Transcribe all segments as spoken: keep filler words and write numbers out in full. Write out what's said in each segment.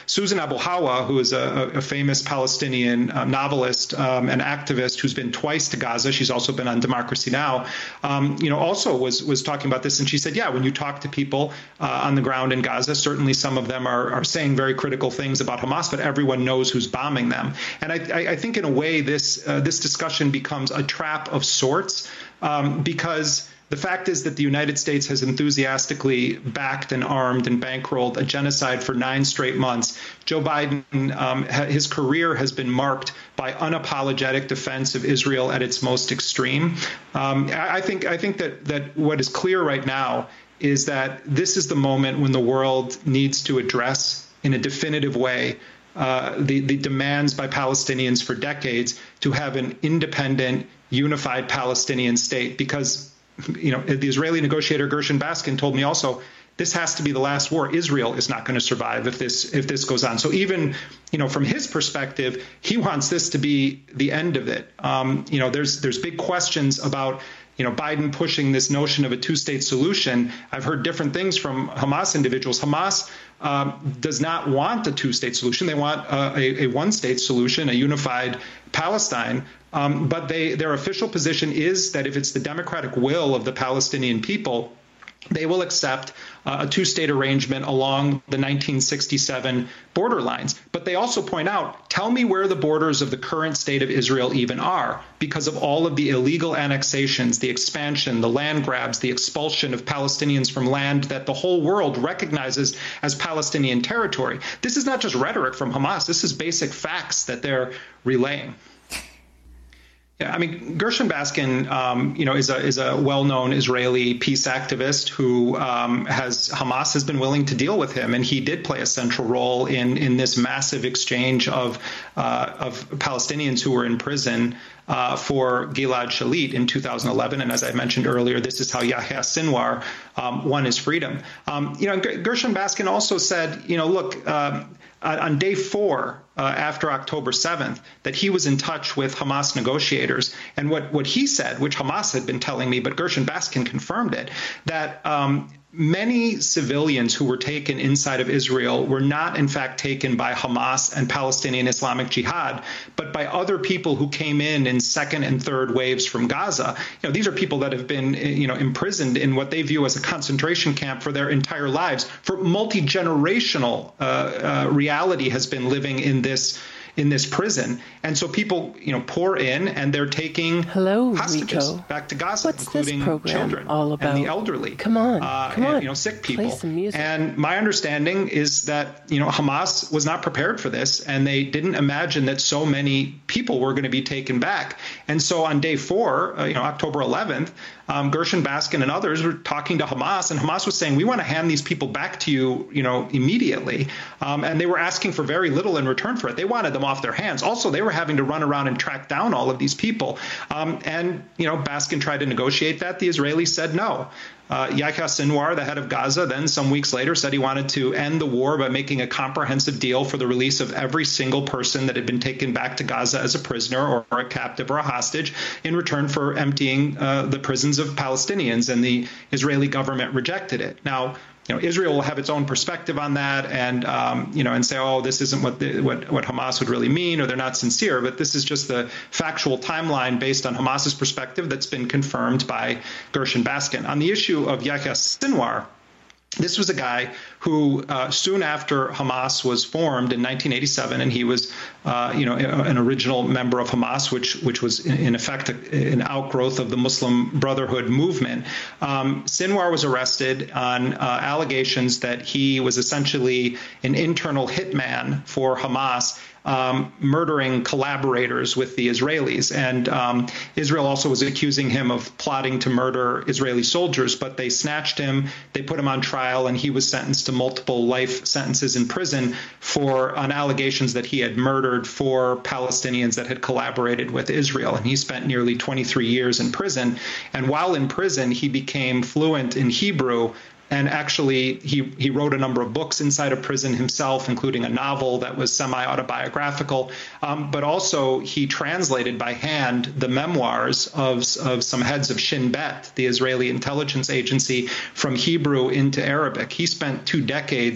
Susan Abu Hawa, who is a, a famous Palestinian uh, novelist um, and activist who's been twice to Gaza, she's also been on Democracy Now!, um, you know, also was was talking about this. And she said, yeah, when you talk to people uh, on the ground in Gaza, certainly some of them are, are saying very critical things about Hamas, but everyone knows who's bombing them. And I, I think in a way this uh, this discussion becomes a trap of sorts um, because the fact is that the United States has enthusiastically backed and armed and bankrolled a genocide for nine straight months. Joe Biden, um, his career has been marked by unapologetic defense of Israel at its most extreme. Um, I think I think that that what is clear right now is that this is the moment when the world needs to address in a definitive way uh, the, the demands by Palestinians for decades to have an independent, unified Palestinian state, because you know, the Israeli negotiator Gershon Baskin told me also, this has to be the last war. Israel is not going to survive if this if this goes on. So even, you know, from his perspective, he wants this to be the end of it. Um, you know, there's there's big questions about, you know, Biden pushing this notion of a two-state solution. I've heard different things from Hamas individuals. Hamas um, does not want a two-state solution. They want uh, a, a one-state solution, a unified Palestine. Um, but they, their official position is that if it's the democratic will of the Palestinian people, they will accept uh, a two-state arrangement along the nineteen sixty-seven border lines. But they also point out, tell me where the borders of the current state of Israel even are, because of all of the illegal annexations, the expansion, the land grabs, the expulsion of Palestinians from land that the whole world recognizes as Palestinian territory. This is not just rhetoric from Hamas. This is basic facts that they're relaying. Yeah, I mean, Gershon Baskin, um, you know, is a is a well-known Israeli peace activist who um, has Hamas has been willing to deal with him, and he did play a central role in in this massive exchange of uh, of Palestinians who were in prison uh, for Gilad Shalit in two thousand eleven. And as I mentioned earlier, this is how Yahya Sinwar um, won his freedom. Um, you know, Gershon Baskin also said, you know, look. Um, on day four uh, after October seventh, that he was in touch with Hamas negotiators. And what, what he said, which Hamas had been telling me, but Gershon Baskin confirmed it, that um, many civilians who were taken inside of Israel were not, in fact, taken by Hamas and Palestinian Islamic Jihad, but by other people who came in in second and third waves from Gaza. You know, these are people that have been, you know, imprisoned in what they view as a concentration camp for their entire lives. For multi-generational uh, uh, reality has been living in this in this prison. And so people, you know, pour in and they're taking Hello, hostages Rico. back to Gaza, What's including this program children all about? and the elderly. Come on, uh, come and, on. you know, sick people. Play some music. And my understanding is that, you know, Hamas was not prepared for this, and they didn't imagine that so many people were going to be taken back. And so on day four, uh, you know, October eleventh, um, Gershon Baskin and others were talking to Hamas, and Hamas was saying, we want to hand these people back to you, you know, immediately. Um, and they were asking for very little in return for it. They wanted them off their hands. Also, they were having to run around and track down all of these people. Um, and, you know, Baskin tried to negotiate that. The Israelis said no. Uh, Yahya Sinwar, the head of Gaza, then some weeks later said he wanted to end the war by making a comprehensive deal for the release of every single person that had been taken back to Gaza as a prisoner or, or a captive or a hostage in return for emptying uh, the prisons of Palestinians. And the Israeli government rejected it. Now, you know, Israel will have its own perspective on that, and um, you know, and say, oh, this isn't what, the, what what Hamas would really mean, or they're not sincere. But this is just the factual timeline based on Hamas's perspective that's been confirmed by Gershon Baskin. On the issue of Yahya Sinwar, this was a guy who, uh, soon after Hamas was formed in nineteen eighty-seven, and he was, uh, you know, an original member of Hamas, which which was in, in effect a, an outgrowth of the Muslim Brotherhood movement. Um, Sinwar was arrested on uh, allegations that he was essentially an internal hitman for Hamas, Um, murdering collaborators with the Israelis. And um, Israel also was accusing him of plotting to murder Israeli soldiers, but they snatched him, they put him on trial, and he was sentenced to multiple life sentences in prison for on allegations that he had murdered four Palestinians that had collaborated with Israel. And he spent nearly twenty-three years in prison. And while in prison, he became fluent in Hebrew. And actually, he, he wrote a number of books inside of prison himself, including a novel that was semi-autobiographical. Um, but also, he translated by hand the memoirs of, of some heads of Shin Bet, the Israeli intelligence agency, from Hebrew into Arabic. He spent two decades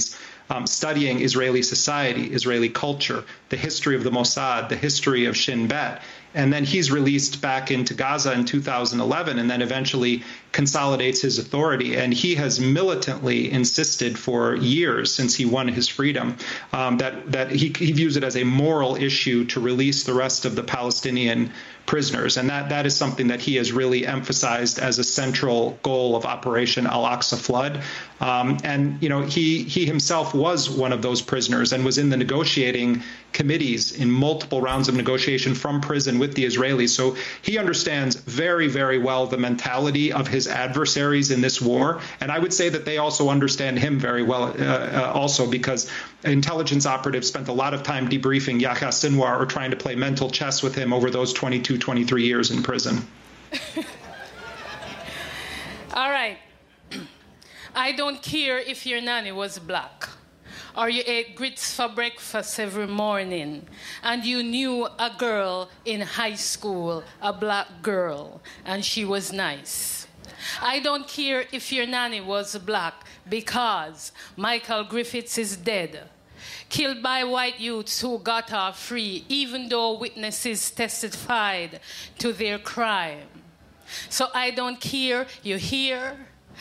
um, studying Israeli society, Israeli culture, the history of the Mossad, the history of Shin Bet. And then he's released back into Gaza in two thousand eleven and then eventually consolidates his authority. And he has militantly insisted for years since he won his freedom um, that, that he, he views it as a moral issue to release the rest of the Palestinian prisoners. And that, that is something that he has really emphasized as a central goal of Operation Al-Aqsa Flood. Um, and, you know, he, he himself was one of those prisoners and was in the negotiating committees in multiple rounds of negotiation from prison with the Israelis. So he understands very, very well the mentality of his adversaries in this war. And I would say that they also understand him very well uh, uh, also, because intelligence operatives spent a lot of time debriefing Yahya Sinwar or trying to play mental chess with him over those twenty-two, twenty-three years in prison. All right. I don't care if your nanny was black, or you ate grits for breakfast every morning, and you knew a girl in high school, a black girl, and she was nice. I don't care if your nanny was black, because Michael Griffiths is dead, killed by white youths who got off free, even though witnesses testified to their crime. So I don't care, you hear?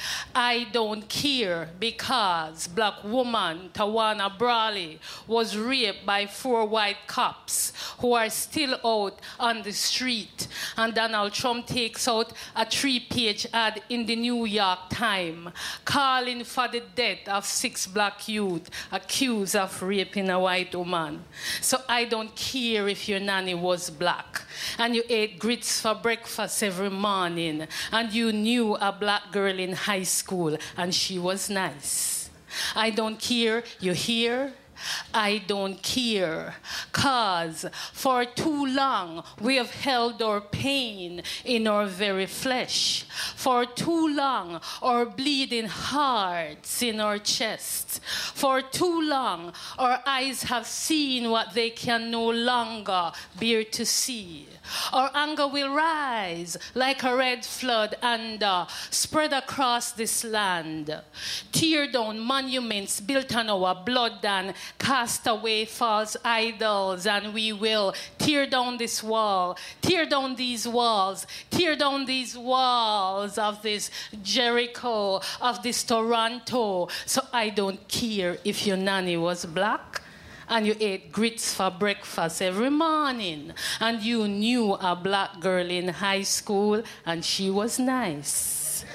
I don't care, because black woman Tawana Brawley was raped by four white cops who are still out on the street, and Donald Trump takes out a three-page ad in the New York Times calling for the death of six black youth accused of raping a white woman. So I don't care if your nanny was black and you ate grits for breakfast every morning and you knew a black girl in high school and she was nice. I don't care, you hear? I don't care, cause for too long we have held our pain in our very flesh. For too long our bleeding hearts in our chest. For too long our eyes have seen what they can no longer bear to see. Our anger will rise like a red flood and uh, spread across this land. Tear down monuments built on our blood and cast away false idols, and we will tear down this wall, tear down these walls, tear down these walls of this Jericho, of this Toronto. So I don't care if your nanny was black and you ate grits for breakfast every morning, and you knew a black girl in high school and she was nice.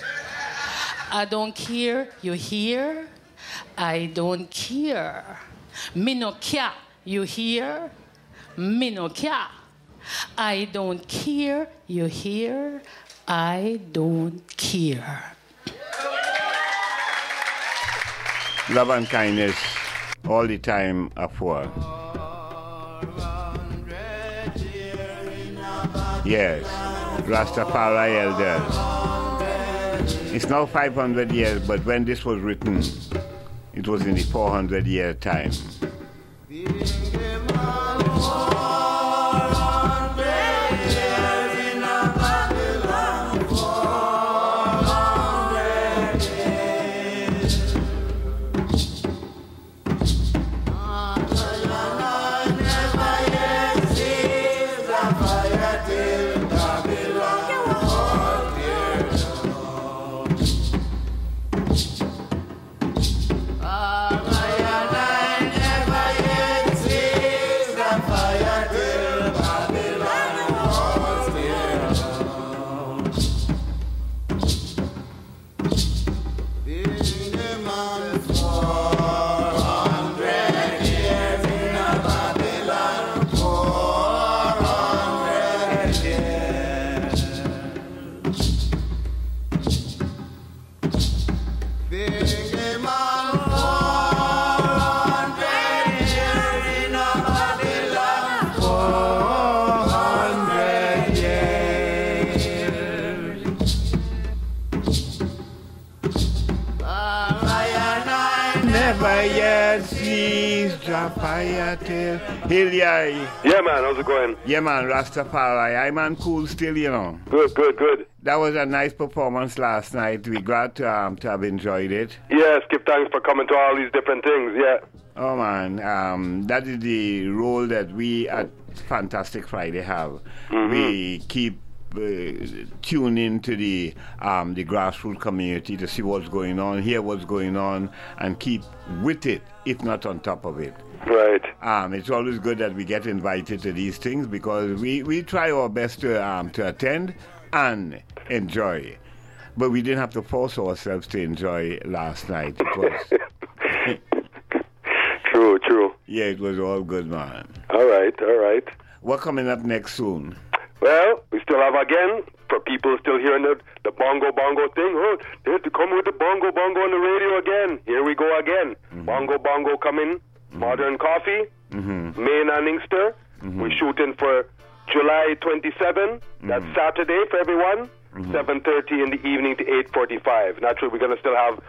I don't care, you hear? I don't care. Me no care, you hear? Me no care. I don't care, you hear? I don't care. Love and kindness all the time of war. Yes, Rastafari elders. It's now five hundred years, but when this was written, it was in the four hundred year time. Rastafari. Hilliard. Yeah, man, how's it going? Yeah, man, Rastafari. I man cool still, you know. Good, good, good. That was a nice performance last night. We're glad to, um, to have enjoyed it. Yes, give thanks for coming to all these different things, yeah. Oh, man, um, that is the role that we at Fantastic Friday have. Mm-hmm. We keep uh, tune into the um, the grassroots community to see what's going on, hear what's going on, and keep with it, if not on top of it. Right. Um, it's always good that we get invited to these things because we, we try our best to um, to attend and enjoy. But we didn't have to force ourselves to enjoy last night. It was true, true. Yeah, it was all good, man. All right, all right. What's coming up next soon? Well, we still have, again, for people still hearing the, the bongo bongo thing, oh, they have to come with the bongo bongo on the radio again. Here we go again. Mm-hmm. Bongo bongo coming, mm-hmm. Modern Coffee, mm-hmm. Main and Inkster. Mm-hmm. We're shooting for July twenty-seventh. Mm-hmm. That's Saturday for everyone. Mm-hmm. seven thirty in the evening to eight forty-five. Naturally, we're going to still have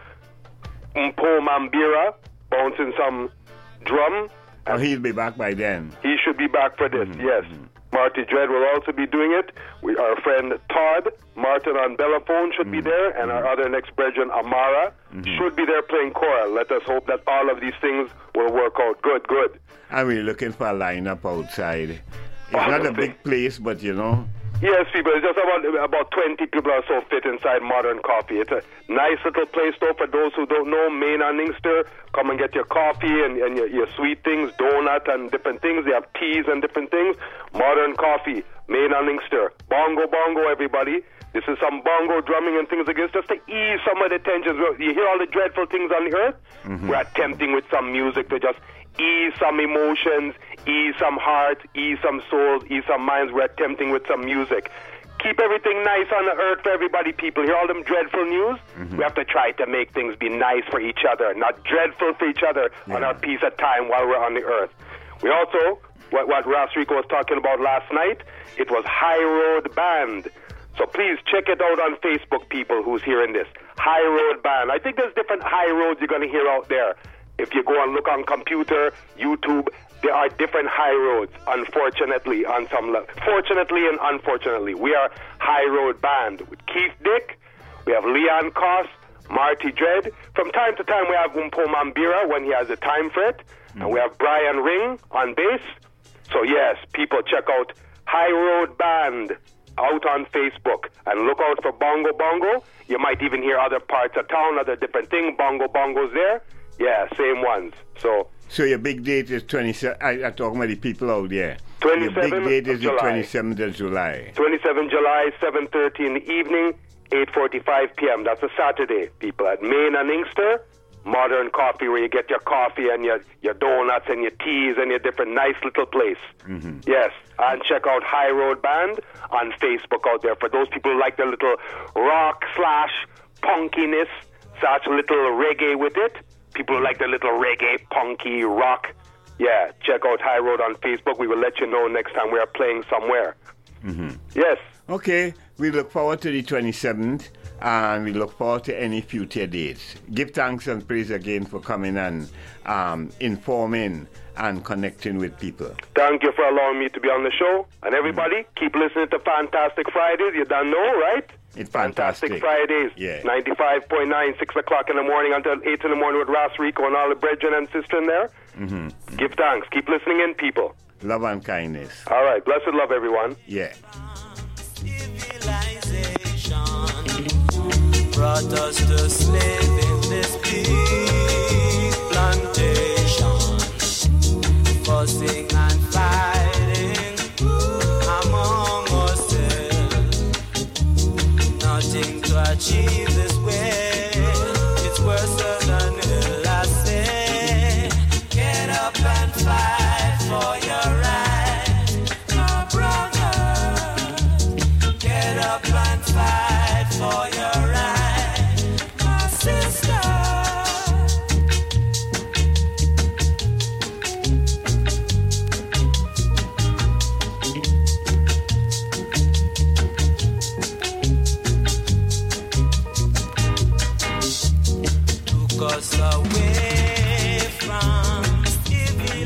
Mpo Mambira bouncing some drum. Oh, he'll be back by then. He should be back for this, mm-hmm. yes. Mm-hmm. Marty Dread will also be doing it. We, our friend Todd Martin on Bellaphone should mm-hmm. be there, and our other next brethren, Amara, mm-hmm. should be there playing choral. Let us hope that all of these things will work out. Good, good. And we're looking for a lineup outside. It's not a big place, but you know. Yes, people. It's just about about twenty people or so fit inside Modern Coffee. It's a nice little place, though, for those who don't know. Main and Inkster, come and get your coffee and, and your, your sweet things, donut and different things. They have teas and different things. Modern Coffee, Main and Inkster. Bongo, bongo, everybody. This is some bongo drumming and things like this, just to ease some of the tensions. You hear all the dreadful things on the earth? Mm-hmm. We're attempting with some music to just ease some emotions, ease some hearts, ease some souls, ease some minds. We're attempting with some music. Keep everything nice on the earth for everybody, people. Hear all them dreadful news? Mm-hmm. We have to try to make things be nice for each other, not dreadful for each other yeah. on our piece of time while we're on the earth. We also, what, what Ras Rico was talking about last night, it was High Road Band. So please check it out on Facebook, people who's hearing this. High Road Band. I think there's different high roads you're going to hear out there. If you go and look on computer, YouTube, there are different high roads, unfortunately, on some level. Fortunately and unfortunately. We are High Road Band with Keith Dick. We have Leon Koss, Marty Dread. From time to time, we have Mpo Mambira when he has the time for it. Mm-hmm. And we have Brian Ring on bass. So, yes, people, check out High Road Band out on Facebook and look out for Bongo Bongo. You might even hear other parts of town, other different things. Bongo Bongo's there. Yeah, same ones. So So your big date is twenty-seven. I, I'm talking about the people out there. twenty-seventh Your big date is July. the twenty-seventh of July. twenty-seventh July, seven thirty in the evening, eight forty-five p.m. That's a Saturday, people, at Main and Inkster. Modern Coffee, where you get your coffee and your, your donuts and your teas and your different nice little place. Mm-hmm. Yes, and check out High Road Band on Facebook out there for those people who like the little rock slash punkiness, such little reggae with it. People who like the little reggae, punky, rock. Yeah, check out High Road on Facebook. We will let you know next time we are playing somewhere. Mm-hmm. Yes. Okay, we look forward to the twenty-seventh. And we look forward to any future dates. Give thanks and praise again for coming and um, informing and connecting with people. Thank you for allowing me to be on the show. And everybody, mm-hmm. keep listening to Fantastic Fridays. You don't know, right? It's fantastic. Fantastic Fridays. Yeah. ninety-five point nine, six o'clock in the morning until eight in the morning with Ras Rico and all the brethren and sisters there. Mm-hmm. Give thanks. Keep listening in, people. Love and kindness. All right. Blessed love, everyone. Yeah. Brought us to slave in this big plantation, fussing and fighting among ourselves. Nothing to achieve this way, it's worse than hell. I say, get up and fight for your right, my brother. Get up and fight for your right. Us away from giving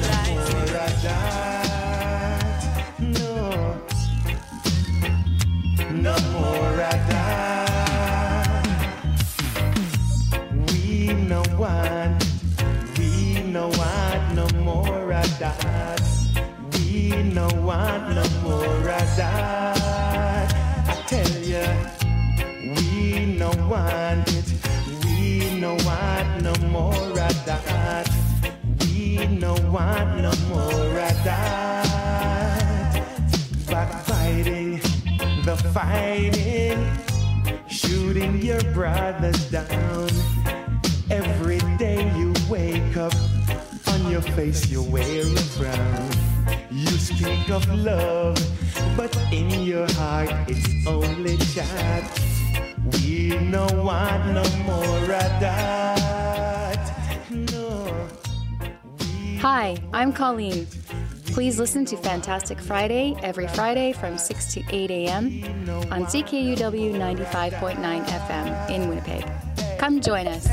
that. We no want no more of that. I tell ya, we no want it. We no want no more of that. We no want no more of that. Backbiting, the fighting, shooting your brothers down. Every day you wake up, on your face you wear a frown. You speak of love, but in your heart it's only chat. We no want no more of that. No. Hi, I'm Colleen. Please listen to Fantastic Friday every Friday from six to eight a.m. on C K U W ninety-five point nine F M in Winnipeg. Come join us.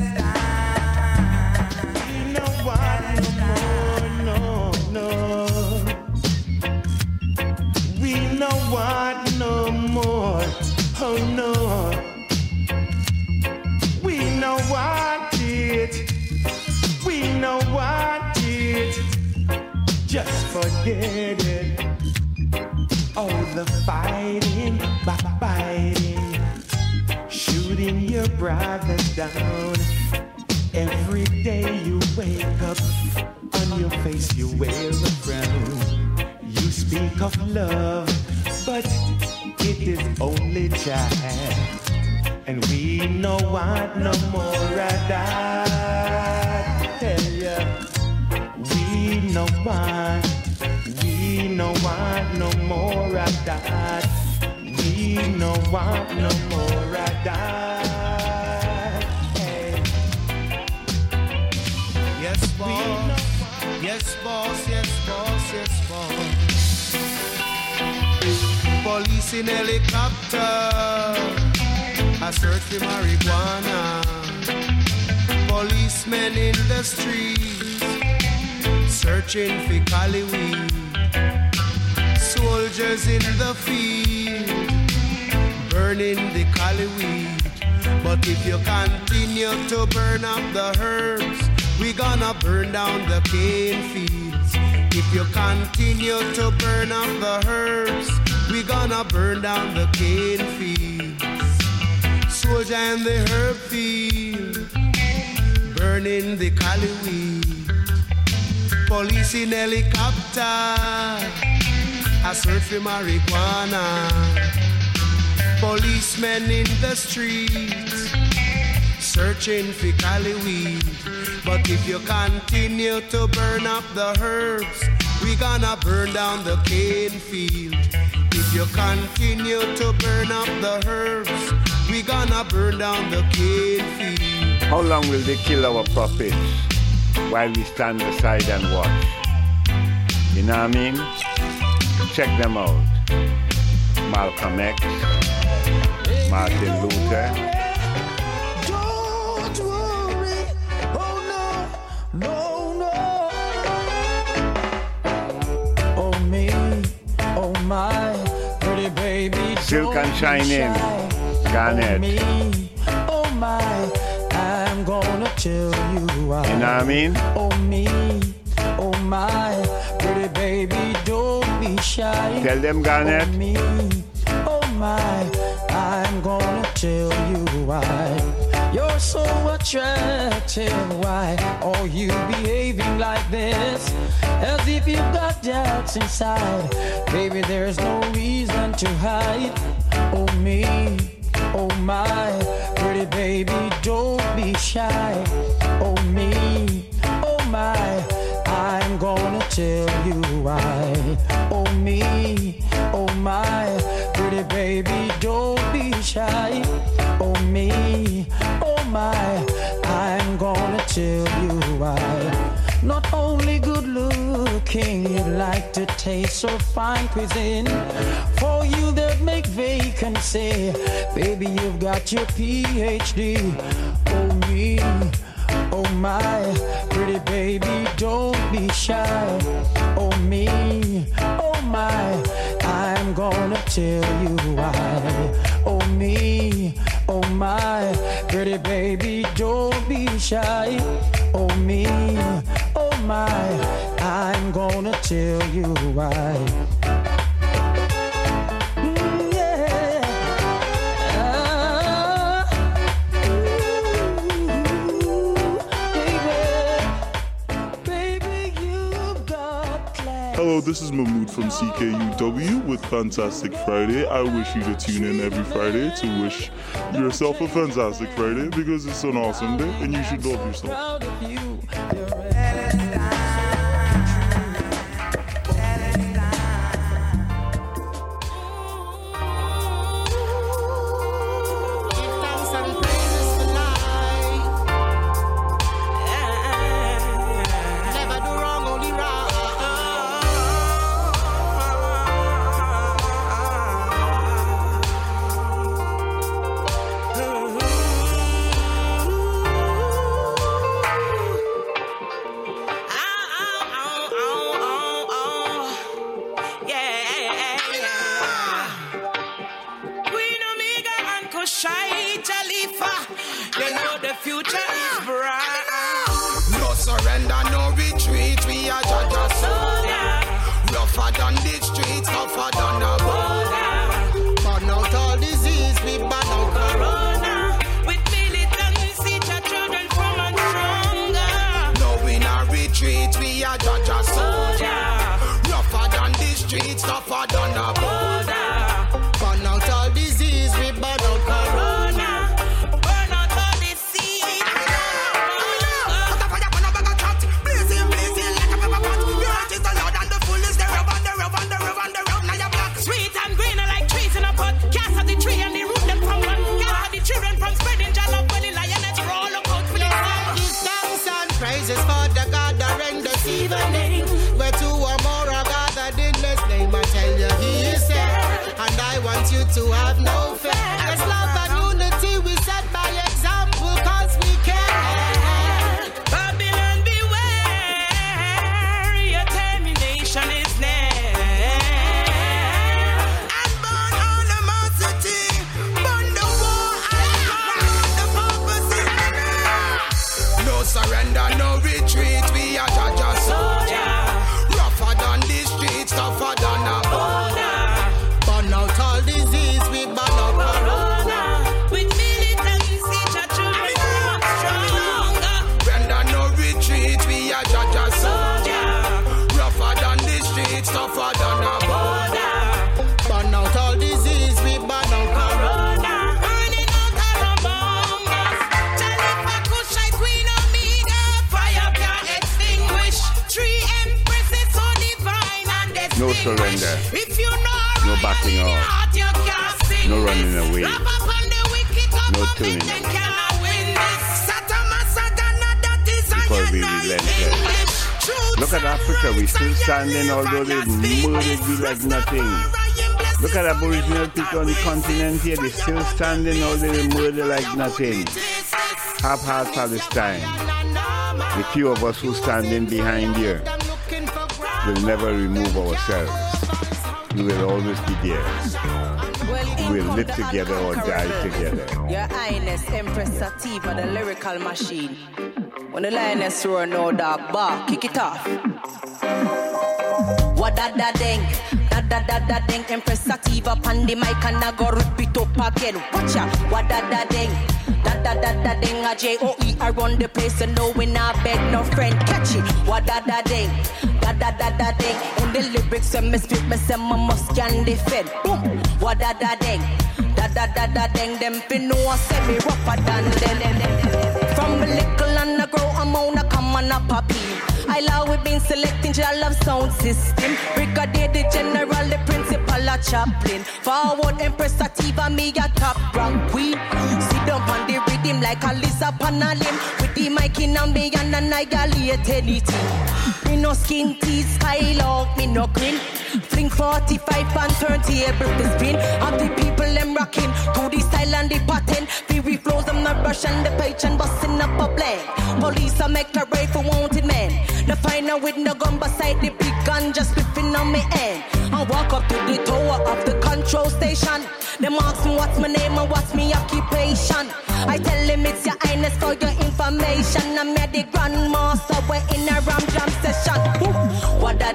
We no want no more. Oh no. We no want it. We no want it. Just forget it. Oh, the fighting, backbiting, shooting your brothers down. Every day you wake up, on your face you wear a frown. You speak of love, but it is only chat. And we no want no more of that. Tell ya, we no want, we no want no more of that. We no want no more of that. Hey. Yes, boss. Yes, boss. Yes, boss. Yes, boss. Police in helicopter, a search for marijuana. Policemen in the streets, searching for cali weed. Soldiers in the field, burning the cali weed. But if you continue to burn up the herbs, we gonna burn down the cane fields. If you continue to burn up the herbs, we gonna burn down the cane fields. Soldier in the herb field, burning the cali weed. Police in helicopter, a search for marijuana. Policemen in the streets, searching for cali weed. But if you continue to burn up the herbs, we gonna burn down the cane field. If you continue to burn up the herbs, we gonna burn down the cane field. How long will they kill our prophets while we stand aside and watch? You know what I mean? Check them out. Malcolm X, Martin Luther. Don't worry, oh no, no, no. Oh me, oh my, pretty baby. Silk and Shining, Garnet. Oh me, oh my, I'm gonna tell you why. You know what I mean? Oh me, oh my, pretty baby, don't be shy. Tell them, Garnet. Oh me, oh my, I'm gonna tell you why. You're so attractive, why are you behaving like this? As if you've got doubts inside. Baby, there's no reason to hide. Oh me, oh my, pretty baby, don't be shy. Oh me, oh my, I'm gonna tell you why. Oh me, oh my, pretty baby, don't be shy. Oh me, oh my, I'm gonna tell you why. Not only good looking, you like to taste so fine cuisine. For you that make vacancy, baby, you've got your P H D. Oh me, oh my, pretty baby, don't be shy. Oh me, oh my, I'm gonna tell you why. Oh me, oh my, pretty baby, don't be shy. Oh me, oh my, I'm gonna tell you why. Mm, yeah. Ah, ooh, baby, baby, you've got class. Hello, this is Mahmood from C K U W with Fantastic Friday. I wish you to tune in every Friday to wish yourself a fantastic Friday because it's an awesome day and you should love yourself. Proud of you. To have no fear. As love and unity we set by example, cause we can. Babylon beware, your termination is near. And burn animosity, burn the war and the purpose is no surrender, no retreat, we are Jaja soldier. Rougher than the streets, tougher than a border. Burn out all disease, we burn out corona. With militants, each a children stronger. Render no retreat, we are Jaja soldier. Rougher than the streets, tougher than a border. Burn out all disease, we burn out corona. Burning out our bongas. Jalifa Kushite, Queen Omega. Fire can't extinguish. Three empresses so divine and distinguished. No surrender. If you know no backing off, no running away, no turning away, because we relented. Look at Africa, we still standing although they murdered we like nothing. Look at Aboriginal people on the continent here, they still standing although they murder like nothing. Half-heart Palestine. The few of us who standing behind here will never remove ourselves. We will always be there. We will live together or die together. Your Highness, Empress Sativa, the lyrical machine. When the lioness roar, no dog bark, kick it off. What da da ding, da da da da ding. Empress Sativa, pan the mic and I go rip it up again. Watch out, what da da ding, da da da da ding. A J O E around the place and no we not beg no friend. Catch it, what da da ding. Da da da da ding. In the lyrics when me speak, me say my must can defend. Boom. What da da ding. Da da da da ding. Them fin know I say me rougher than them. From a little and I grow, I'm on a come on a poppy. I love we been selecting your love sound system. Brigadier the general, the principal, a chaplain. Forward Empress Sativa, me a top rank queen. Sit down on the rhythm like a Lisa Panalim. With the mic in a me and annihilate anything. Me no skin teeth, skylark, me no grin. Fling forty-five and turn table to spin. Of the people them rocking to the style and the pattern. Fury flows them not rush and the page and busting up a blank. Police a make a raid for wanted men. The final with no gun beside the big gun just whipping on me end. I walk up to the tower of the control station. Them ask me what's my name and what's my occupation. I tell them it's your highness for your information. I'm the grandmaster, we're in a ram jam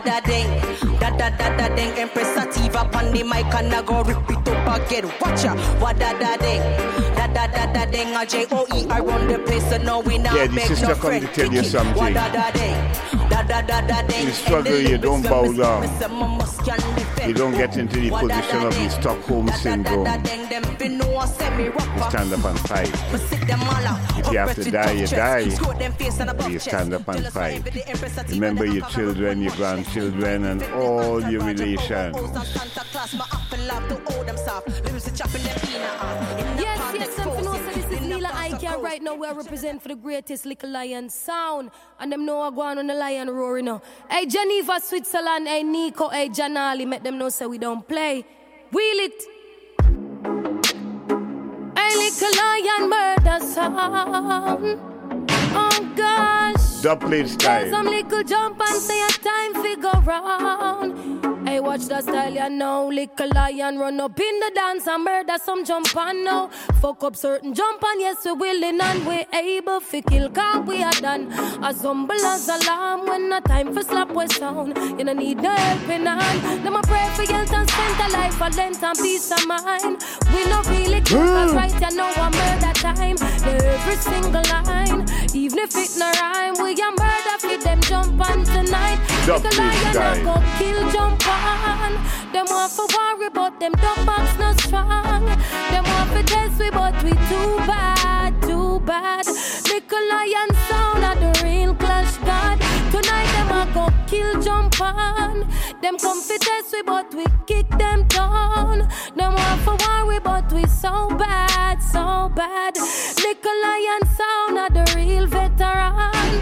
da ding, da da da da ding. Empress Sativa upon the mic and I go rip it up again. Watch ya, what da da ding, da da da da ding. A J O E I run the place, so now we not yeah, the beg sister no come friend. to tell you something. What da da ding, da da da da ding. You struggle, you don't bow down. You don't get into the position of the Stockholm syndrome. You stand up and fight. If you have to die, you die. But you stand up and fight. Remember your children, your grandchildren, and all your relations. Yes, yes, I'm know, so this is Nila Ike right now. We represent for the greatest little lion sound. And them know I go on on the lion roaring now. Hey, Geneva, Switzerland, hey, Nico, hey, Janali, make them know so we don't play. Wheel it. Hey, little lion murder sound. Oh, gosh. Double style. There's some little jump and say a time figure round. Hey, watch the style, you know. Little lion run up in the dance and murder some jump on now. Fuck up certain jump on, yes, we willing and we able to kill, cause we are done. As humble as alarm when the time for slap was sound. You don't need no helping hand. Them a pray for health and spend a life for length and peace of mind. We not really care, cause right, you know a murder time. Every single line, even if it no rhyme, we a murder for them jump on tonight. Little lion a go kill jump on. Them want for worry but them dog box not strong. Them want for test we but we too bad, too bad. Little lion sound of the real clash god. Tonight them a go kill jump on. Them come for test we but we kick them down. Them want for worry but we so bad, so bad. Little lion sound of the real veteran.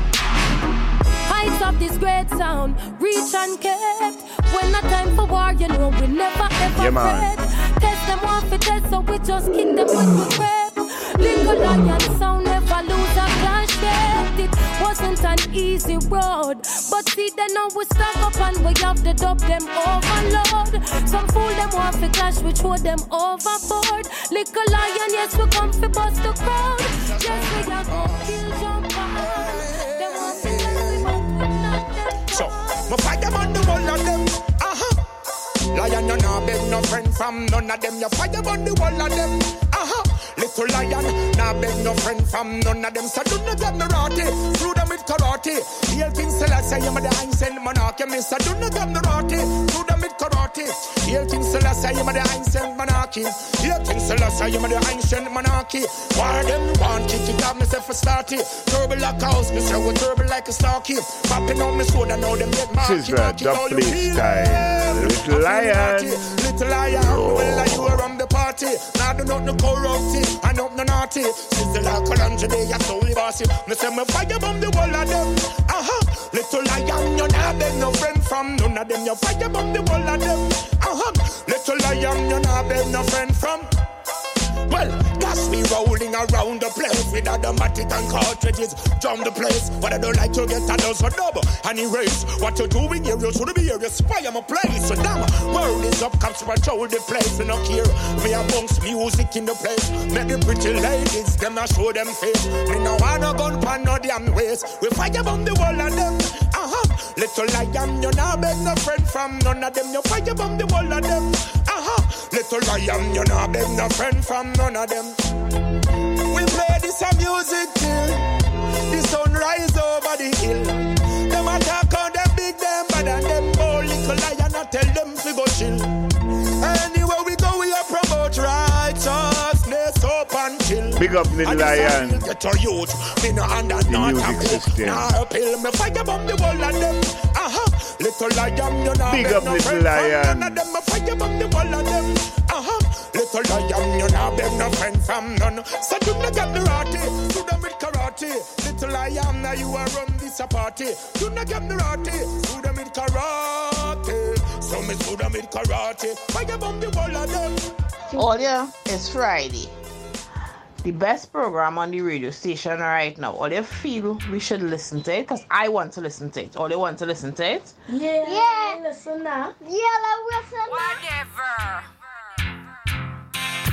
Heights of this great sound, reach and kept. When the time for war, you know we never ever yeah, fret. Test them off for test, so we just kick them when we prep. Little lion sound never lose a clash yet. It wasn't an easy road, but see they now we stack up and we have to dub them overload. Some fool them want to clash, we throw them overboard. Little lion, yes we come for bust the crowd. Yes we are gonna kill jump on. Them want to test we but we not them. So, my fight them on the wall of them. Uh-huh. Lion, you nah beg no friend from none of them. You fight them on the wall of them. Uh-huh. Little lion, nah beg no friend from none of them. So do not get me rotty, through them with karate. Heal things till I say I'm the Einstein monarchy. Mister, do not get me rotty, through them with karate. Heal things till I say I'm the Einstein monarchy. Heal things till I say I'm the Einstein monarchy. Why them want kick it out myself for starty. Turbo like a house, me say we turbo like a starkey. Popping on me sword, I know them get marky. This is the double style. Little lion. Little lion, oh. Well, like you around the party. Now do not no corrupt. I know no naughty. Since the law Colombo day, I told you bossy. Me say me fire bomb the wall of them. Uh-huh. Little lion, you not beg no friend from none of them. You fire bomb the wall of them. Uh-huh. Little lion, you not beg no friend from. Well, gas me rolling around the place with automatic and cartridges. Drum the place, but I don't like to get a dose for double. And erase what you're doing here, you should be here. You spy on my place. So damn, world is up, comes to patrol the place. We don't care. Me a bounce music in the place. Make the pretty ladies, them a show them face. Me no want no gun pan no damn ways. We fire on the wall of them. Uh-huh. Little lion, you not beg no friend from none of them. You fire on the wall of them. Uh-huh. Little lion, you not beg no friend from none of them. We play this a music till the sun rise over the hill. Them attack on them big them bad and them bold little lion. I tell them to go chill. Anywhere we go we are promote righteousness up and chill. Big up little lion. Get your youth. Me no under the not music a system. Nah pill me fight above the wall of them. Uh-huh. Little lion, you know. Big up no little lion. None of them a fight above the wall of them. Uh-huh. Little lion, you know, beg no friend from none. So do not get me rotty, do them with karate. Little lion, now you are run this a party. Do not get me rotty, do them with karate. So me do them with karate. Fight above the wall of them. Oh yeah, it's Friday. The best program on the radio station right now. All they feel we should listen to it, because I want to listen to it. All they want to listen to it. Yeah, yeah. Listen now. Yeah, listen now. Whatever.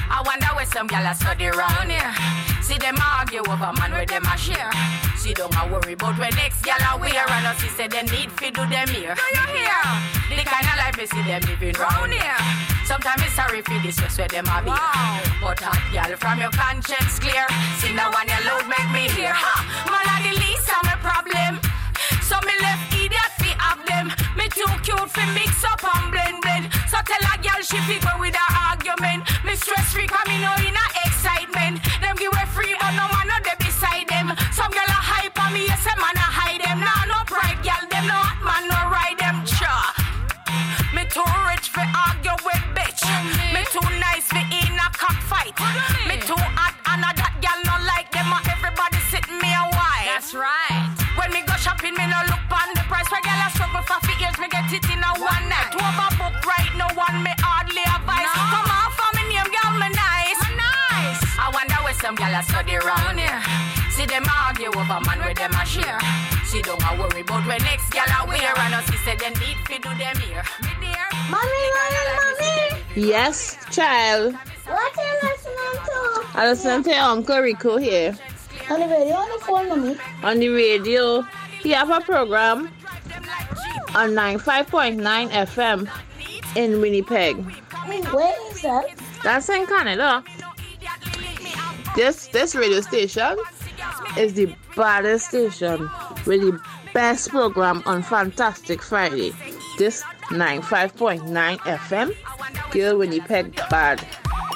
I wonder where some gyal a study round here. See them argue over man where them a share. See don't a worry about where next gyal a wear. And us say they need fi do them here. Do you hear? The kind of life we see them living round here. Sometimes it's sorry for this just where them a be. Wow. But hot gyal from your conscience clear. See now one your load make me hear. Ha! Man a the least of my problem. So me left idiot fi have them. Me too cute fi mix up and blend blend. So tell a girl she fi go with her argument. Me stress free cause me know in a excitement. Them give way free but no man no dey beside them. Some girl a hype on me, yes a man a hide them. Nah no pride girl, them no hot man no ride them. Cha. Me too rich fi argue with bitch. Me too nice fi in a cockfight. Me too hot and a that girl no like them. And everybody sit me a while. That's right. When me go shopping, me no look on the price. Where girl a struggle for few years, me get it in a one night. To overbook right, no one me hardly advise. No. Come on for me name, girl, me nice. Me nice. I wonder where some girl a study round here. See them argue over man where them a share. She don't a worry about where next girl a wear. And us she said they need fi do them here. Me dear, mommy, mommy, mommy. Yes, child. What are you listening to? I listen to your Uncle Rico here. On the radio, on the phone, mommy. On the radio, he have a program on ninety-five point nine F M in Winnipeg. Where is that? That's in Canada. This this radio station is the baddest station with the best program on Fantastic Friday. This ninety-five point nine F M, Girl Winnipeg bad.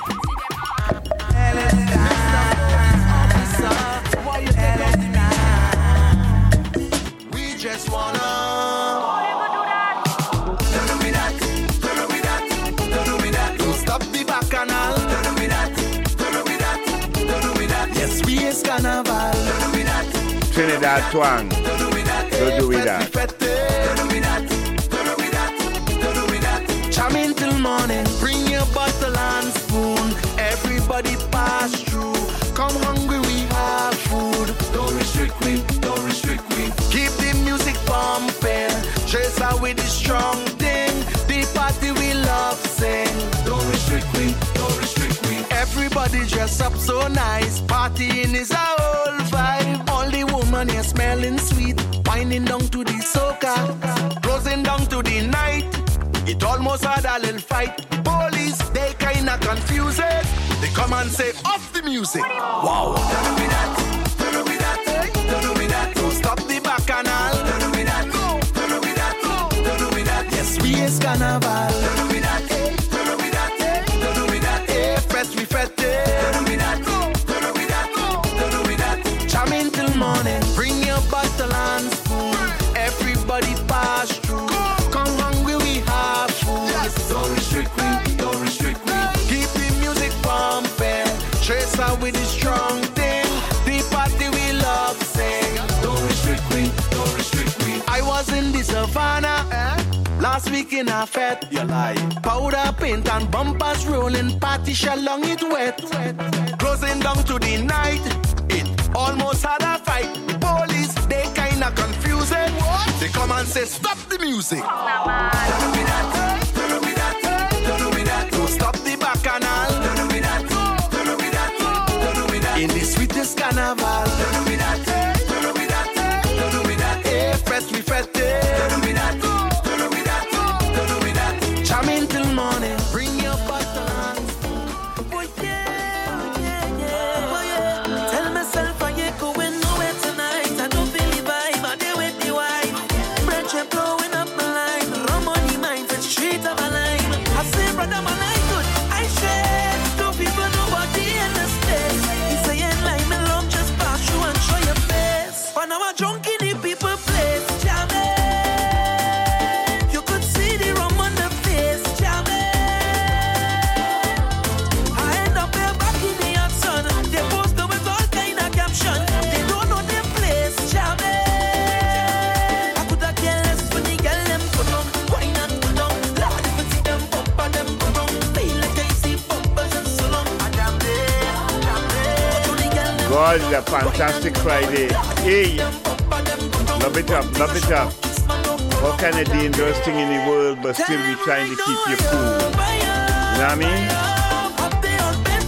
Just wanna stop the bacchanal. Yes, we is carnival. Trinidad twang. Don't do with that. Charming till morning. Bring your bottle and spoon. Everybody pass through. Come hungry, we have food. Don't restrict me, don't restrict me. Keep the music pumping. Chase out with the strong thing. The party we love sing. Don't restrict me, don't restrict me. Everybody dress up so nice. Partying is a whole vibe. All the woman here smelling sweet. Winding down to the soca. Closing down to the night. It almost had a little fight. Police, they kinda confused. They come and say, off the music. Wow. Don't do that. Don't do that. Don't do that. Don't stop the bacchanal. Don't do that. No. Don't do that. No. Don't do that. Yes, we is carnival. Don't do that. Don't do that. Don't do that. Hey, fete, we fete. Don't do that. No. Don't do that. No. Don't do that. Charming till morning. Bring your bottle and spoon. Everybody pass through. Come hungry, we have food. Don't restrict me. Don't restrict me. Keep the music pumping. Trace out with the strong thing. The party we love sing. Don't restrict me, don't restrict me. I was in the savannah eh? Last week in a fete. You lie. Powder paint and bumpers rolling. Party shalong it wet. Closing down to the night. It almost had a fight. Police, they kinda confused. What? They come and say, stop the music. Don't do that. Don't do that. Don't do that. Don't stop the bacchanal. Don't do that. Don't do that. Don't do that. In the sweetest carnival. Don't do that. Don't do that. Don't do that. Hey, fete, we fete. Don't do that. Don't do that. Don't do that. Charming till morning. Bring your bottle and spoon. Oh yeah, yeah, yeah. Oh yeah. Tell myself I ain't going nowhere tonight. I don't feel the vibe. I deal with the wife. Bread chip blowing up my line. Rum on the mind. The street of my line. I say, brother, man, I good. I share. Two people, nobody in the space. He saying like me love just pass through and show your face. But now I'm drunk in the people place. Jamming. You could see the rum on the face. Jamming. I end up here back in the action. They post with all kind of caption. They don't know their place. Jamming. I could have cared less when the girl them put on. Wine and put on. Lord, if you see them bumper, them put on. Feel like I see bumpers and so long. I jam there, jam there. But only girl them God, it's a fantastic Friday. Hey, love it up, love it up. What kind of dangerous thing in the world, but still we trying to keep you cool. You know what I mean?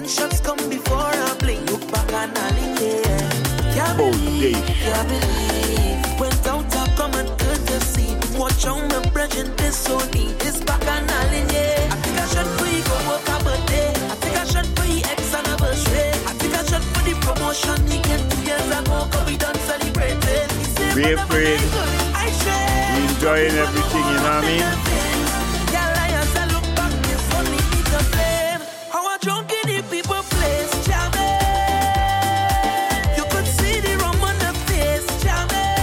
When shots come before I blink, look back and all in here. Can't believe, can't believe. Went out to come and good to see. Watch out my brethren, this so neat. This back and all in here. I think I should free go work a birthday. I think I should free ex anniversary. I think I should for the promotion he get two years ago. Cause we done celebrating. Be afraid. We enjoying everything, you know what I mean? How I drunk in the people place, jamming. You could see the rum on the face, jamming.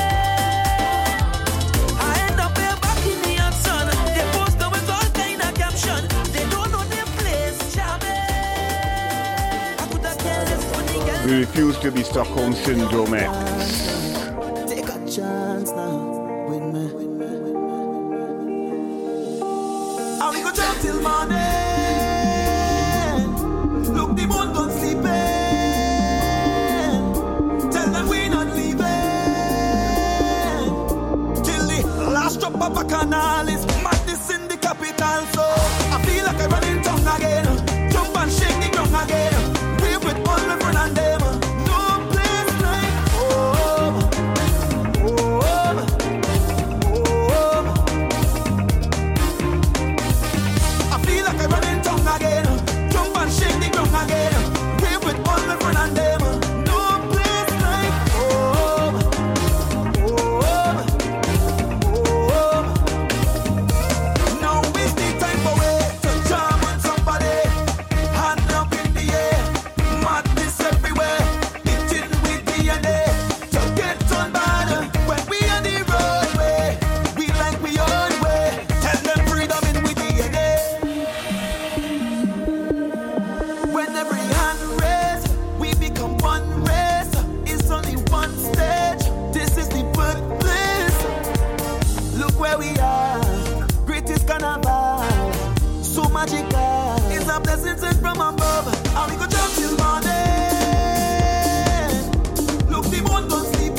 I end up here back in the hot sun. They post up with all kind of caption. They don't know their place, jamming. I could have cared less for the girl. We refuse to be Stockholm Syndrome X. Take a chance now with me. And we go jump till morning. Look, the moon don't sleeping. Tell them we not leaving till the last drop of a canal is madness in the capital. So I feel like I run in town again. Jump and shake the ground again. Wave with all my friends and them. No place like home. Home. Home. I feel like I run in town again. Jump and shake the ground again. Wave with all my friends and them. No place like home. Home. Home. Now is the time for it to jam on somebody. Hand up in the air. Madness everywhere. Eating with D N A. To get on bad. When we on the roadway. We like we own way. Tell them freedom in with D N A. When every hand raised, we become one race. It's only one stage. This is the birthplace. Look where we are. Greatest carnival. So magical. It's a blessing sent from above. And we go jump till morning. Look, the moon don't sleep.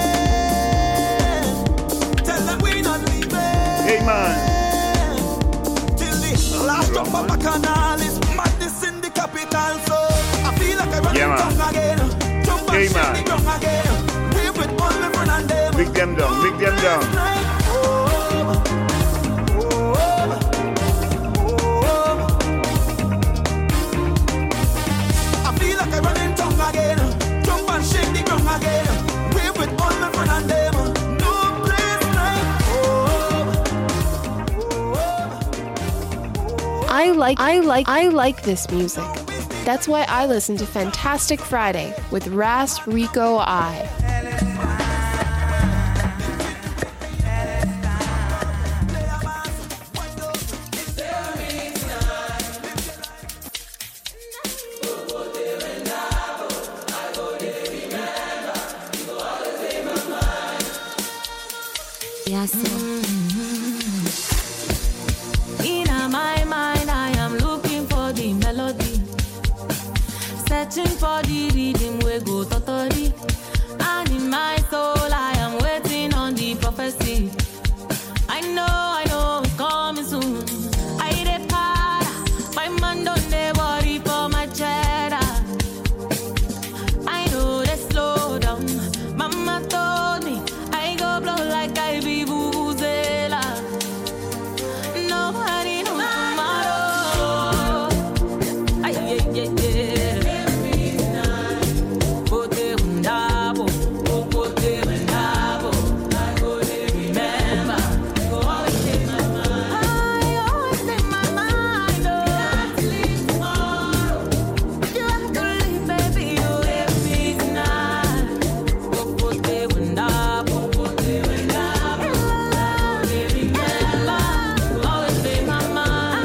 Tell them we not leaving. Hey, man. Till the last drop of a canal is madness in the capital. So I feel like I run Yeah, in man. town again. Jump Hey, and man. shake the ground again. Wave with all my friends and them. Big them down, big them down. Like home. Home. Home. I feel like I run in town again. Jump and shake the ground again. Wave with all my friends and them. No place like home. I like I like I like this music. That's why I listen to Fantastic Friday with Ras Rico I. Yes, In my mind, I am looking for the melody, searching for the rhythm we go totally. And in my soul, I am waiting on the prophecy. I know, I know it's coming soon. I dey para, my man don't dey worry for my cheddar. I know they slow down. Mama told me I go blow like I be vuvuzela. Nobody knows tomorrow. Ay, yeah, yeah, yeah. Pote undabo, pote undabo. I go dey remember. Go always in my mind. I always in my mind. Oh, can't sleep tomorrow. You have to leave, baby. You left me tonight. Pote undabo, pote undabo. I go dey remember. Always in my mind.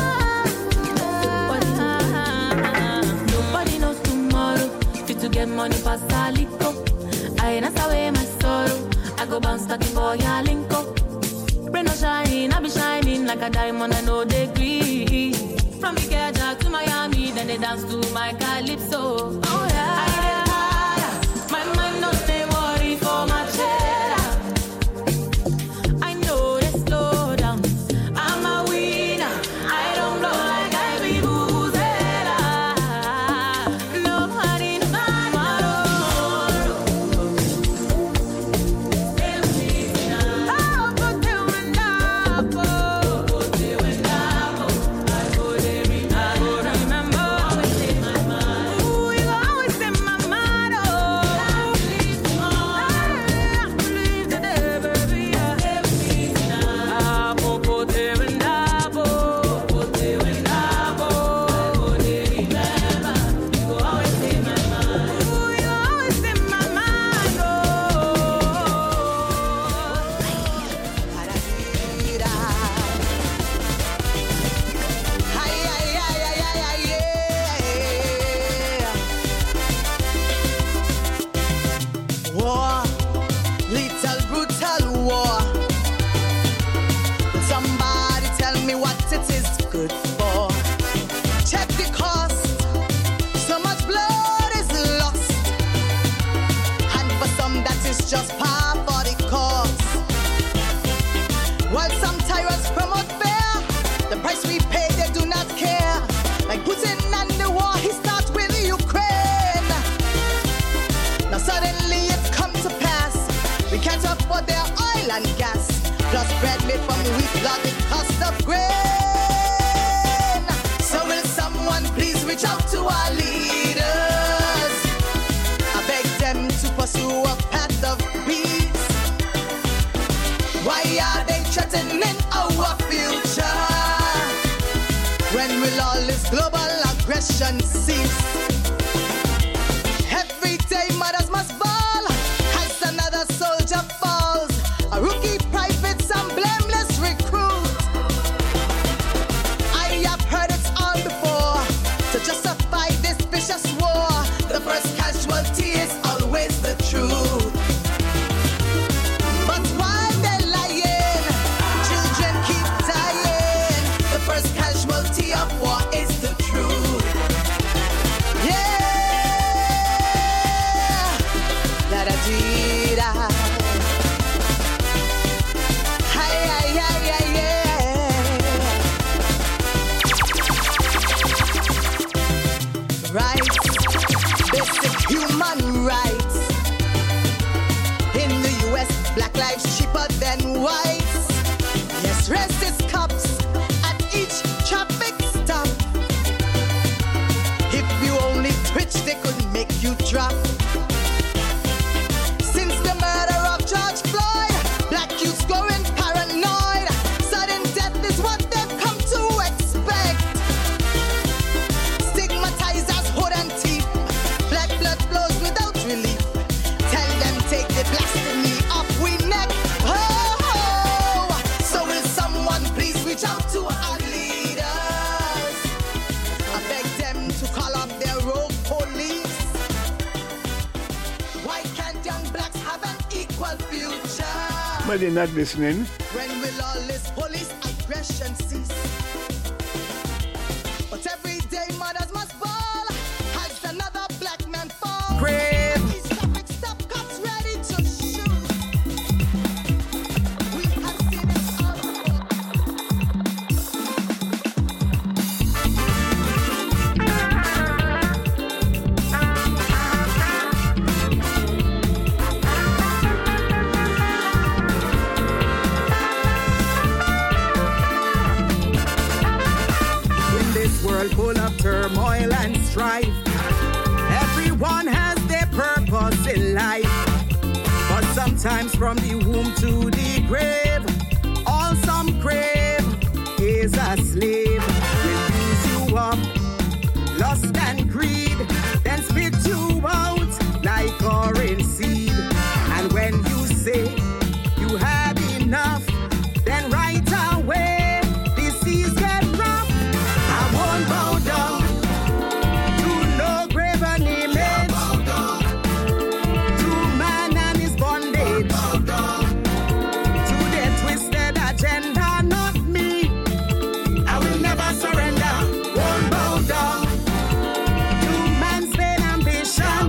Nobody knows tomorrow. Fit to get money past Alico. I dance away my sorrow. I go bounce back for your linko. Rain or shine, I be shining like a diamond. I know they agree. From Ikeja to Miami, then they dance to my calypso. Oh yeah. I dey para. My mind don't dey worry for my cheddar. I know they slow down. I'm a winner. I don't blow like I be vuvuzela. We can't afford their oil and gas. Plus bread made from wheat, plus the cost of grain. So will someone please reach out to our leaders? I beg them to pursue a path of peace. Why are they threatening our future? When will all this global aggression cease? Every day mothers must fall as another soldier falls. A rookie private, some blameless recruit. I have heard it all before. To justify this vicious war, the first casualty is always the truth. But while they're lying, children keep dying. The first casualty of war is the truth. Yeah, da da dee da. Hi, hi, hi, hi, yeah. Rights, basic human rights. In the U S, black lives cheaper than whites. Yes, racist cops at each traffic stop. If you only twitch, they could make you drop. Since the murder of George Floyd, black youths going paranoid. Sudden death is what they've come to expect. Stigmatized as hood and teeth. Black blood flows without relief. Tell them take the blasphemy off we neck. Oh, oh. So will someone please reach out to our leaders? I beg them to call up their rogue police. Why can't young blacks have an equal future? But they're not listening. When will all this police aggression cease? But every day mothers must fall as another black man falls. Crave. These traffic stop cops ready to shoot. We have seen it all before. In this world full of turmoil and strife, everyone has their purpose in life. But sometimes from the womb to the grave, all some crave is a slave. Will use you up, lust and greed, then spit you out like orange seed. And when you say you had enough, then right away the seas get rough. I won't bow down to no graven image, to man and his bondage, to their twisted agenda, not me. I will never surrender. Won't bow down to man's vain ambition,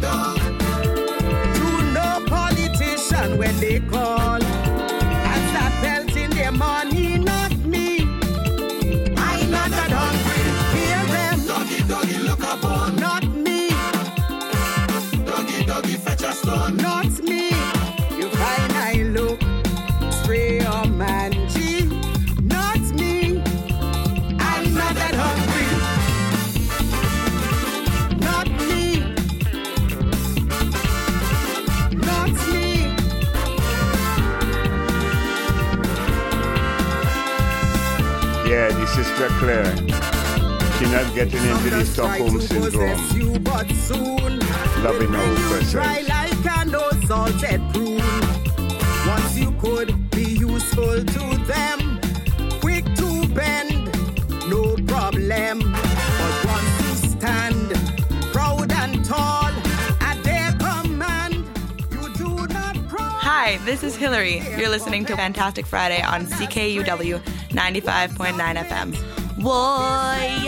to no politician when they call and start belting their money, not me. I'm not that hungry. Hear them. Doggy, doggy, look upon. Not me. Doggy, doggy, fetch a stone. Not me. You find I look spray or mangy. Not me. I'm not that hungry. Not me. Not me. Yeah, the sister Claire. She's not getting into the Stockholm syndrome. You, but soon Loving her you dry presence. like an old salted prune. Once you could be useful to them, quick to bend, no problem. But once you stand proud and tall at their command, you do not cross. Hi, this is Hillary. You're listening to Fantastic Friday on C K U W ninety-five point nine F M. Why?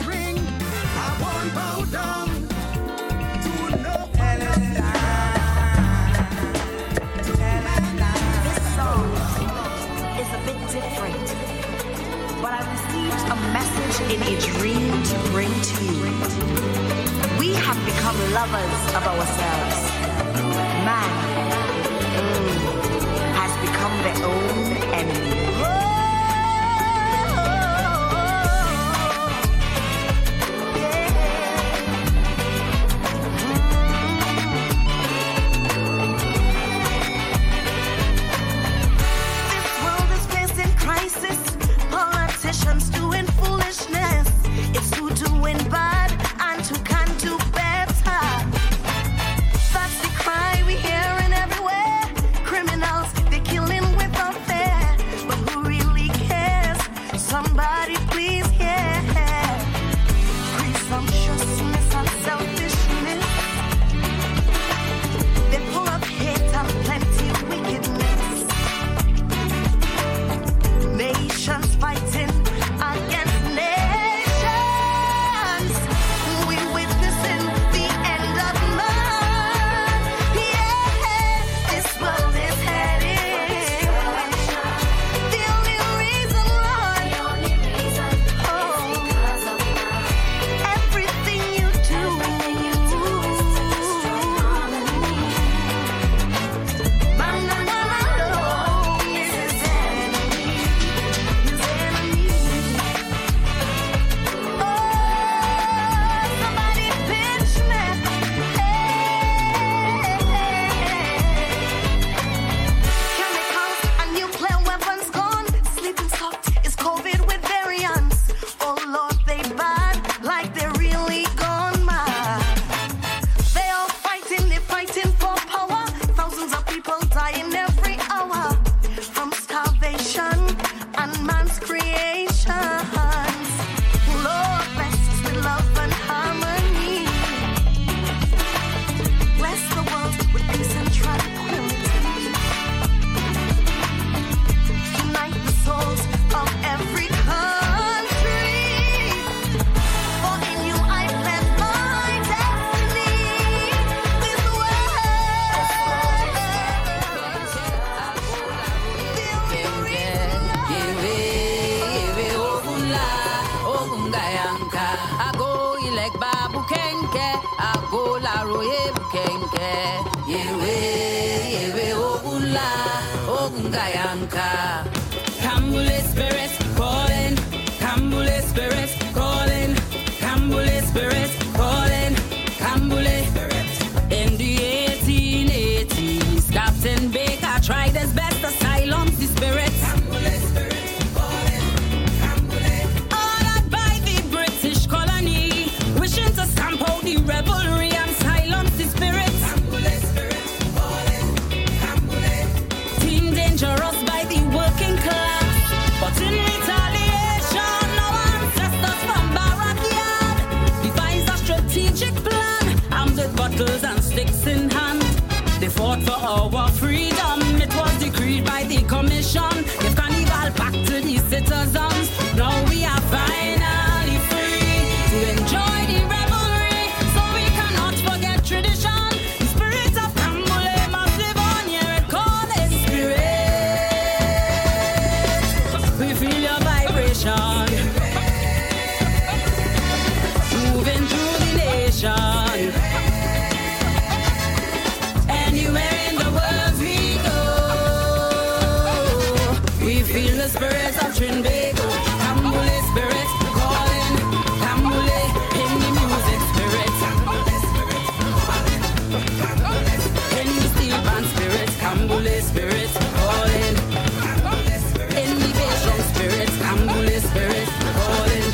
Different, but I received a message in a dream to bring to you. We have become lovers of ourselves. Man, mm, Gayanka. Kambule spirits calling, Kambule spirits calling, Kambule spirits calling, Kambule spirits. In the eighteen eighties, Captain Baker tried his best to silence the spirits. Kambule spirits calling, Kambule. Ordered by the British colony, wishing to stamp out the revelry and silence the spirits. Kambule spirits calling, Kambule. Deemed dangerous by the working class. But in retaliation, our ancestors from Barrack Yard devised a strategic plan, armed with bottles and sticks in hand. They fought for our freedom. It was decreed by the commission. Give carnival back to the citizens. Now we are finally free to enjoy the revelry. So we cannot forget tradition. The spirit of Kambule must live on. Here it called its spirit. We feel your vibration moving through the nation. Anywhere in the world we go, we feel the spirits of Trinbago. Kambule spirits calling, Kambule in the music spirits, in the steel band spirits, Kambule spirits calling. In the Asian spirits, Kambule spirits calling.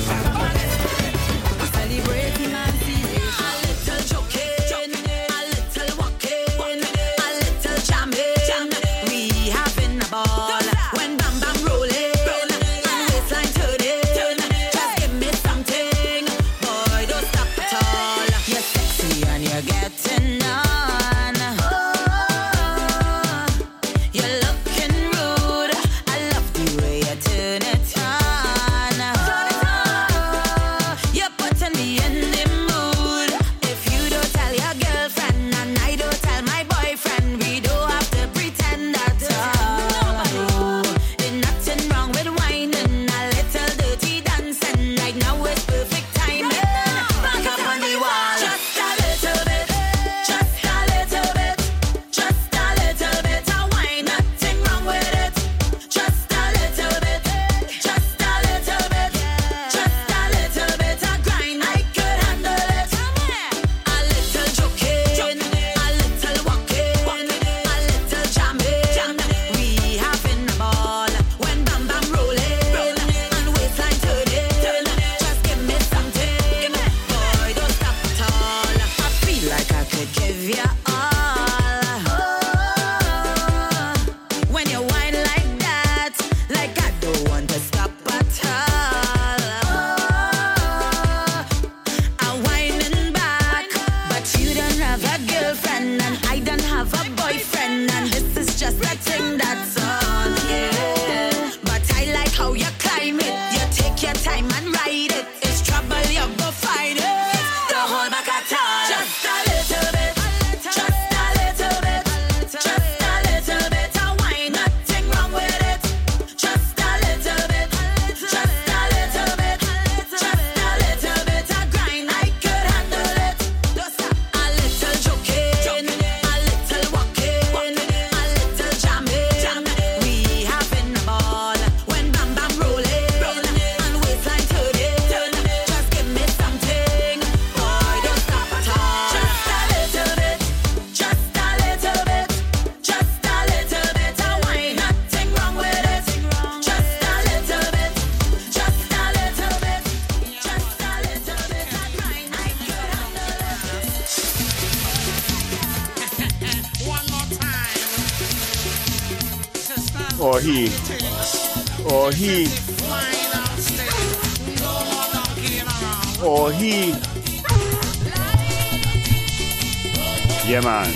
Celebrate emancipation. A little joking, a little walking, a little jamming. We having a ball when bam bam rolling and waistline turning. Just give me something, boy, don't stop at all. You're sexy and you're getting on. You're looking rude. I love the way you turn it on. You're putting me in the mood. If you don't tell your girlfriend and I don't tell my boyfriend, we don't have to pretend at all. There's nothing wrong with whining, a little dirty dancing. Right now it's perfect timing. Back up on the wall. Just a little bit, just a little bit, just a little bit of wine. Nothing wrong with it. Just a little bit, just a little bit, just a little bit of grind. I could handle it. A little joking, a little walking, a little jamming. We having a ball when bam bam rolling and waistline turning. Just give me something, boy, don't stop at all. I feel like I could give you all. When you whine like that, like I don't want to stop at all. I'm whining back, but you don't have a girlfriend and I don't have a boyfriend, and this is just a thing that's on, yeah. But I like how you climb it. You take your time and ride it. It's trouble, you go find it. Don't hold back at all. Just a little bit, just a little bit, just a little bit of wine. Nothing wrong with it. Just a little bit, just a little bit, just a little bit of grind. I could handle it. A little joking, a little walking, a little jamming. We having a ball when bam bam rolling and waistline turning. Just give me something, boy, don't stop at all. Just a little bit, just a little bit, just a little bit of wine. Nothing wrong with it. Just a little bit, just a little bit, just a little bit of grind. I could handle it. One more time. Or he, or he, or he. Yeah, man.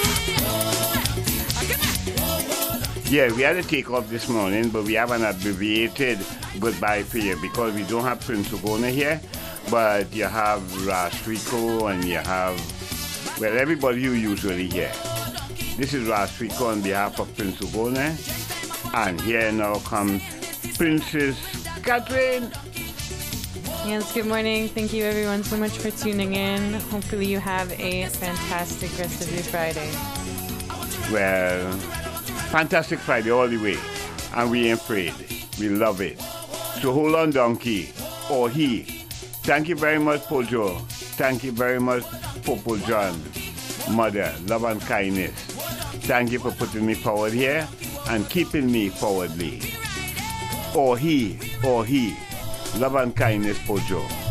Yeah, we had to take off this morning, but we have an abbreviated goodbye for you because we don't have Prince Ogona here, but you have Ras Rico and you have, well, everybody you usually hear. This is Ras Rico on behalf of Prince Ogona, and here now comes Princess Catherine. Yes, good morning. Thank you everyone so much for tuning in. Hopefully you have a fantastic rest of your Friday. Well, Fantastic Friday all the way. And we ain't afraid. We love it. So hold on, donkey. Or he. Thank you very much, Pojo. Thank you very much, Popo John. Mother, love and kindness. Thank you for putting me forward here and keeping me forwardly. Or he, or he. Love and kindness, Pojo.